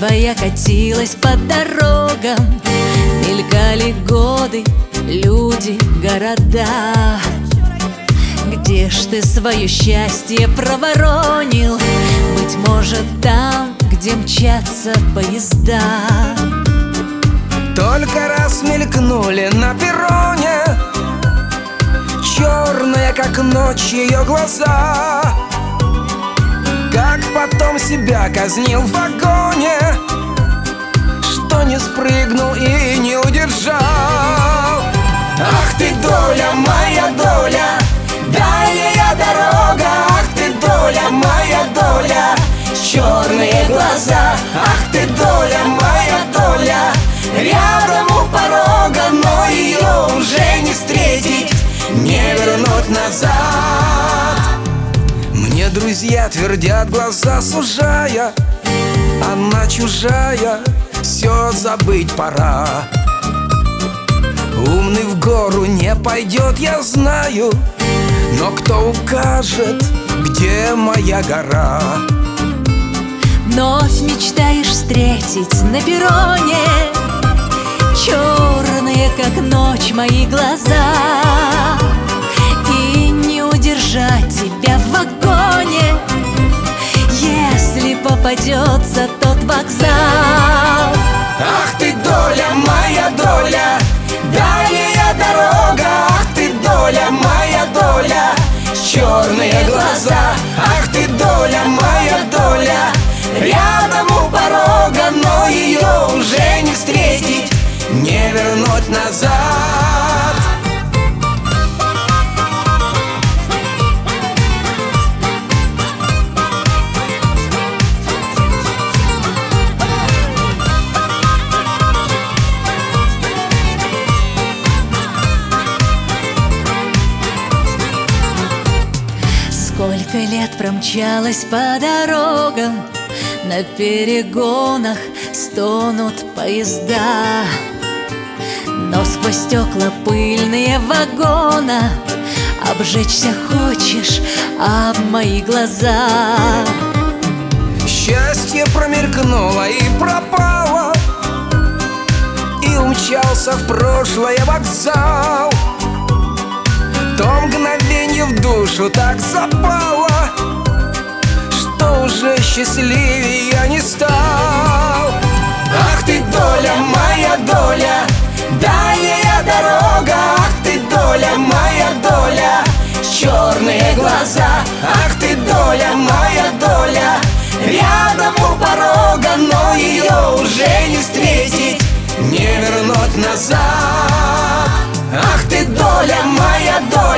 твоя катилась по дорогам, мелькали годы, люди, города. Где ж ты свое счастье проворонил? Быть может, там, где мчатся поезда. Только раз мелькнули на перроне, черные, как ночь, ее глаза. Как потом себя казнил в вагоне, что не спрыгнул и не удержал. Ах ты, доля, моя доля, дальняя дорога. Ах ты, доля, моя доля, черные глаза. Ах ты, доля, моя доля, рядом у порога, но ее уже не встретить, не вернуть назад. Мне друзья твердят, глаза сужая, она чужая, все забыть пора. Умный в гору не пойдет, я знаю, но кто укажет, где моя гора? Вновь мечтаешь встретить на перроне черные, как ночь, мои глаза. И не удержать тебя в вагоне, если попадется тот вокзал. Ах ты, доля, моя доля, дальняя дорога. Ах ты, доля, моя доля, черные глаза. Ах ты, доля, моя доля, рядом у порога, но ее уже не встретить, не вернуть назад. Сколько лет промчалась по дорогам, на перегонах стонут поезда. Но сквозь стекла пыльные вагона обжечься хочешь об мои глаза. Счастье промелькнуло и пропало, и умчался в прошлое вокзал. То мгновенье в душу так запало, что уже счастливее я не стал. Ах ты, доля, моя доля, дальняя дорога. Ах ты, доля, моя доля, черные глаза. Ах ты, доля, моя доля, рядом у порога, но ее уже не встретить, не вернуть назад. Ах ты, доля, моя доля,